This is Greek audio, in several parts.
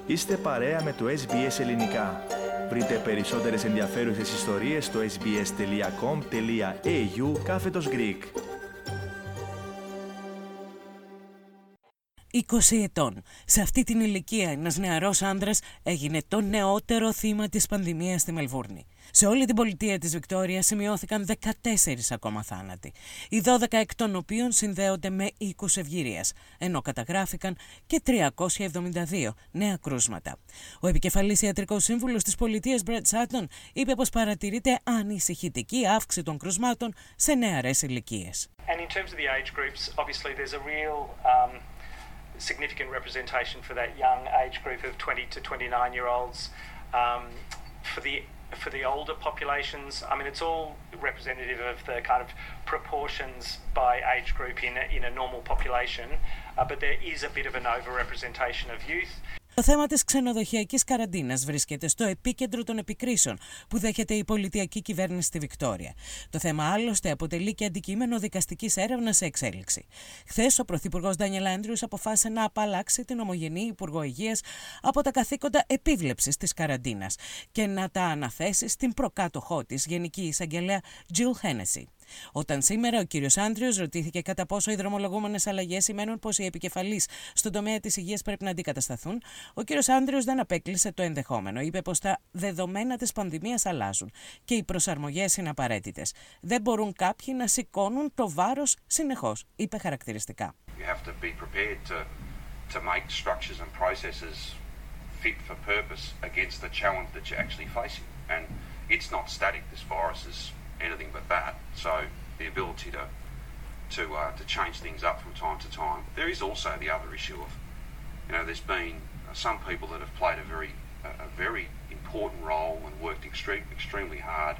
Είστε παρέα με το SBS Ελληνικά. Βρείτε περισσότερες ενδιαφέρουσες ιστορίες στο sbs.com.au/Greek. 20 ετών. Σε αυτή την ηλικία ένας νεαρός άνδρας έγινε το νεότερο θύμα της πανδημίας στη Μελβούρνη. Σε όλη την πολιτεία της Βικτόριας σημειώθηκαν 14 ακόμα θάνατοι, οι 12 εκ των οποίων συνδέονται με οίκους ευγυρίας, ενώ καταγράφηκαν και 372 νέα κρούσματα. Ο επικεφαλής ιατρικός σύμβουλος της πολιτείας Brett Sutton είπε πως παρατηρείται ανησυχητική αύξηση των κρούσματων σε νεαρές ηλικίες. And in terms of the age groups, obviously there's a real significant representation for that young age group of 20 to 29-year-olds. For the older populations, I mean, it's all representative of the kind of proportions by age group in a normal population, but there is a bit of an overrepresentation of youth. Το θέμα της ξενοδοχειακής καραντίνας βρίσκεται στο επίκεντρο των επικρίσεων που δέχεται η πολιτιακή κυβέρνηση στη Βικτόρια. Το θέμα άλλωστε αποτελεί και αντικείμενο δικαστικής έρευνας σε εξέλιξη. Χθες ο Πρωθυπουργός Ντάνιελ Άντριους αποφάσισε να απαλλάξει την ομογενή Υπουργό Υγείας από τα καθήκοντα επίβλεψης της καραντίνας και να τα αναθέσει στην προκάτοχό της, Γενική Εισαγγελέα Jill Hennessy. Όταν σήμερα ο κύριος Άντριους ρωτήθηκε κατά πόσο οι δρομολογούμενες αλλαγές σημαίνουν πως οι επικεφαλείς στον τομέα της υγείας πρέπει να αντικατασταθούν, ο κύριος Άντριους δεν απέκλεισε το ενδεχόμενο. Είπε πως τα δεδομένα της πανδημίας αλλάζουν και οι προσαρμογές είναι απαραίτητες. Δεν μπορούν κάποιοι να σηκώνουν το βάρος συνεχώς, είπε χαρακτηριστικά. Anything but that. So the ability to change things up from time to time. There is also the other issue of, there's been some people that have played a very important role and worked extremely hard.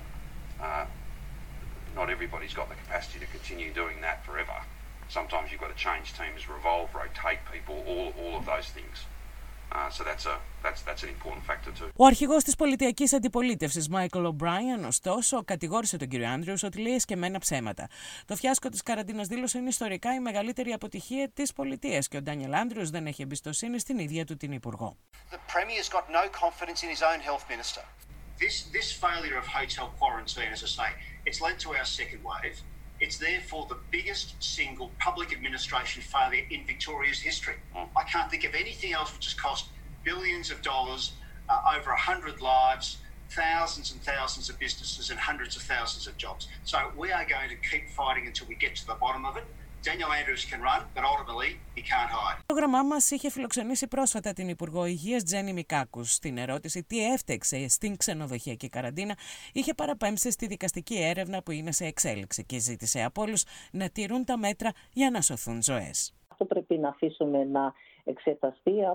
Not everybody's got the capacity to continue doing that forever. Sometimes you've got to change teams, revolve, rotate people, all of those things. So that's an important factor too. Ο αρχηγός της πολιτιακής αντιπολίτευσης, Michael O'Brien, ωστόσο, κατηγόρησε τον κύριο Άντριους ότι λέει εσκεμμένα ψέματα. Το φιάσκο της καραντίνας, δήλωσε, είναι ιστορικά η μεγαλύτερη αποτυχία της πολιτείας και ο Ντάνιελ Άντριους δεν έχει εμπιστοσύνη στην ίδια του την Υπουργό. The Premier's got no confidence in his own health minister. This failure of hotel quarantine, as I say, it's led to our second wave. It's therefore the biggest single public administration failure in Victoria's history. I can't think of anything else which has cost billions of dollars, over 100 lives, thousands and thousands of businesses and hundreds of thousands of jobs. So we are going to keep fighting until we get to the bottom of it. Daniel Andrews can run, but ultimately he can't hide. Το πρόγραμμά μας είχε φιλοξενήσει πρόσφατα την Υπουργό Υγείας Τζένι Μικάκους. Στην ερώτηση τι έφτεξε στην ξενοδοχειακή καραντίνα, είχε παραπέμψει στη δικαστική έρευνα που είναι σε εξέλιξη και ζήτησε από όλους να τηρούν τα μέτρα για να σωθούν ζωές. Αυτό πρέπει να αφήσουμε να εξεταστεί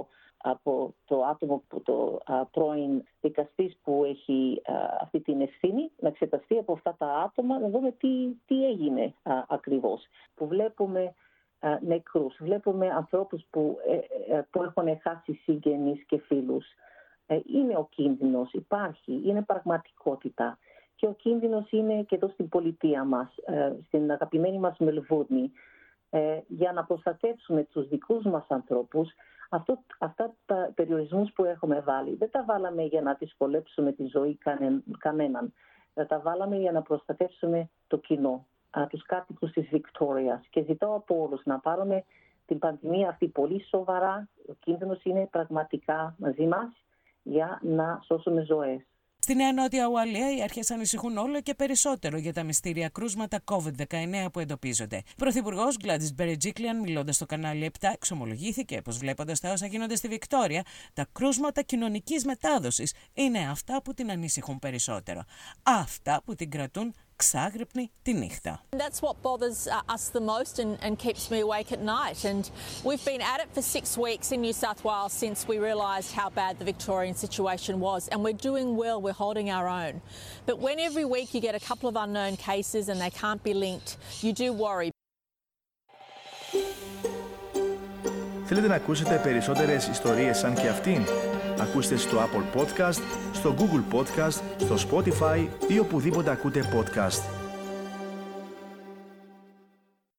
από το άτομο, το πρώην δικαστής που έχει αυτή την ευθύνη, να εξεταστεί από αυτά τα άτομα, να δούμε τι έγινε ακριβώς. Που βλέπουμε νεκρούς, βλέπουμε ανθρώπους που έχουν χάσει συγγενείς και φίλους. Είναι ο κίνδυνος, υπάρχει, είναι πραγματικότητα. Και ο κίνδυνος είναι και εδώ στην πολιτεία μας, στην αγαπημένη μας Μελβούρνη, για να προστατεύσουμε τους δικούς μας ανθρώπους. Αυτά τα περιορισμούς που έχουμε βάλει, δεν τα βάλαμε για να δυσκολέψουμε τη ζωή κανέναν. Τα βάλαμε για να προστατεύσουμε το κοινό, τους κάτοικους της Βικτόριας. Και ζητώ από όλους να πάρουμε την πανδημία αυτή πολύ σοβαρά. Ο κίνδυνος είναι πραγματικά μαζί μας για να σώσουμε ζωές. Στη Νέα Νότια Ουαλία, οι αρχές ανησυχούν όλο και περισσότερο για τα μυστήρια κρούσματα COVID-19 που εντοπίζονται. Ο Πρωθυπουργός Gladys Berejiklian, μιλώντας στο κανάλι 7, εξομολογήθηκε πως βλέποντας τα όσα γίνονται στη Βικτόρια, τα κρούσματα κοινωνικής μετάδοσης είναι αυτά που την ανησυχούν περισσότερο. Αυτά που την κρατούν ξάγρυπνη τη νύχτα. That's what bothers us the most and keeps me awake at night. And we've been at it for 6 weeks in New South Wales since we realised how bad the Victorian situation was. And we're doing well, we're holding our own. But when every week you get a couple of unknown cases and they can't be linked, you do worry. Θέλετε να ακούσετε περισσότερες ιστορίες σαν και αυτήν? Ακούστε στο Apple Podcast, στο Google Podcast, στο Spotify ή οπουδήποτε ακούτε podcast.